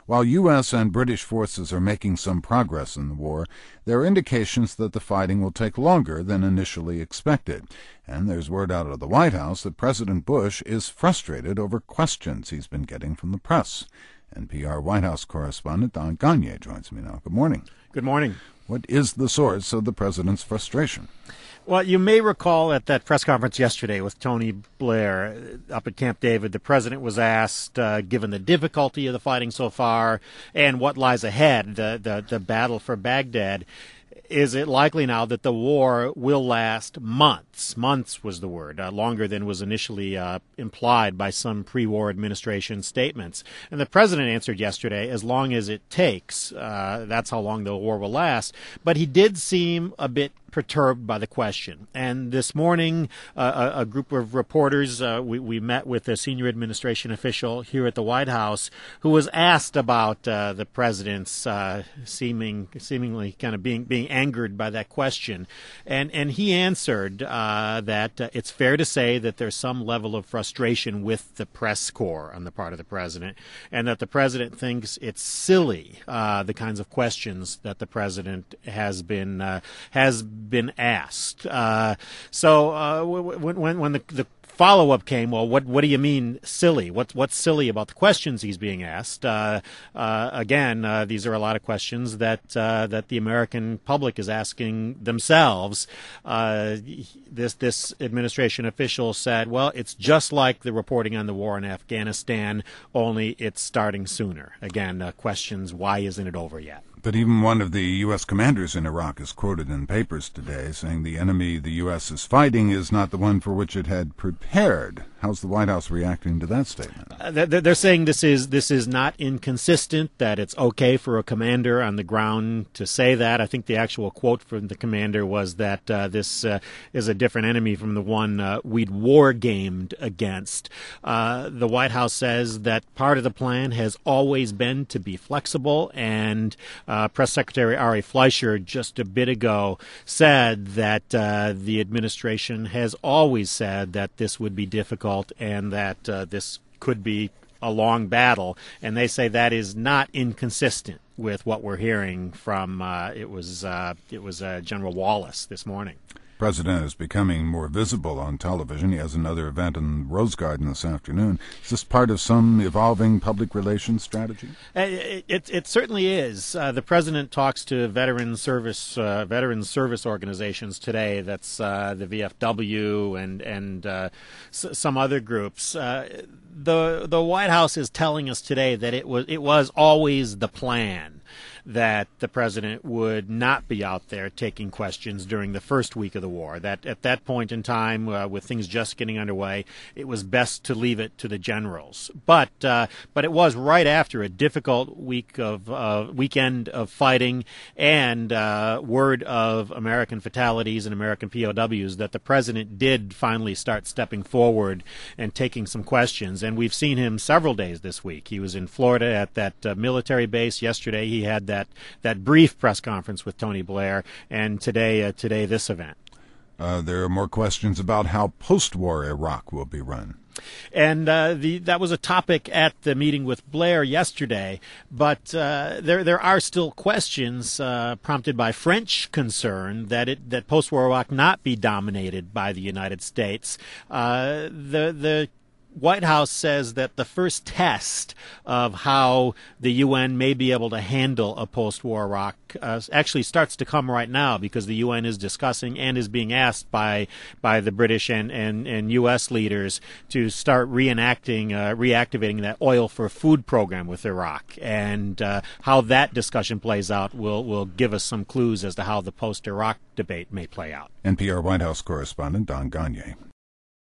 While U.S. and British forces are making some progress in the war, there are indications that the fighting will take longer than initially expected. And there's word out of the White House that President Bush is frustrated over questions he's been getting from the press. NPR White House correspondent Don Gagné joins me now. Good morning. Good morning. What is the source of the president's frustration? Well, you may recall at that press conference yesterday with Tony Blair up at Camp David, the president was asked, given the difficulty of the fighting so far and what lies ahead, the battle for Baghdad, is it likely now that the war will last months? Months was the word, longer than was initially implied by some pre-war administration statements. And the president answered yesterday, as long as it takes, that's how long the war will last. But he did seem a bit perturbed by the question. And this morning, a group of reporters, we met with a senior administration official here at the White House who was asked about the president's seemingly kind of being angered by that question. And he answered that it's fair to say that there's some level of frustration with the press corps on the part of the president, and that the president thinks it's silly, the kinds of questions that the president has been asked. So when the follow-up came, well, what do you mean silly? What's silly about the questions he's being asked? Again, these are a lot of questions that the American public is asking themselves. This administration official said, well, it's just like the reporting on the war in Afghanistan, only it's starting sooner. Again, questions, why isn't it over yet? But even one of the U.S. commanders in Iraq is quoted in papers today saying the enemy the U.S. is fighting is not the one for which it had prepared. How's the White House reacting to that statement? They're saying this is not inconsistent, that it's okay for a commander on the ground to say that. I think the actual quote from the commander was that this is a different enemy from the one we'd war-gamed against. The White House says that part of the plan has always been to be flexible, and Press Secretary Ari Fleischer just a bit ago said that the administration has always said that this would be difficult and that this could be a long battle, and they say that is not inconsistent with what we're hearing from it was General Wallace this morning. The president is becoming more visible on television. He has another event in Rose Garden this afternoon. Is this part of some evolving public relations strategy? It certainly is. The president talks to veteran service organizations today. That's the VFW and some other groups. The White House is telling us today that it was always the plan that the president would not be out there taking questions during the first week of the war, that at that point in time, with things just getting underway, it was best to leave it to the generals. But it was right after a difficult weekend of fighting and word of American fatalities and American POWs that the president did finally start stepping forward and taking some questions. And we've seen him several days this week. He was in Florida at that military base. Yesterday he had that brief press conference with Tony Blair, and today this event. There are more questions about how post-war Iraq will be run. And that was a topic at the meeting with Blair yesterday, but there are still questions prompted by French concern that post-war Iraq not be dominated by the United States. The White House says that the first test of how the UN may be able to handle a post-war Iraq actually starts to come right now, because the UN is discussing and is being asked by the British and U.S. leaders to start reactivating that oil for food program with Iraq. And how that discussion plays out will give us some clues as to how the post-Iraq debate may play out. NPR White House correspondent Don Gagné.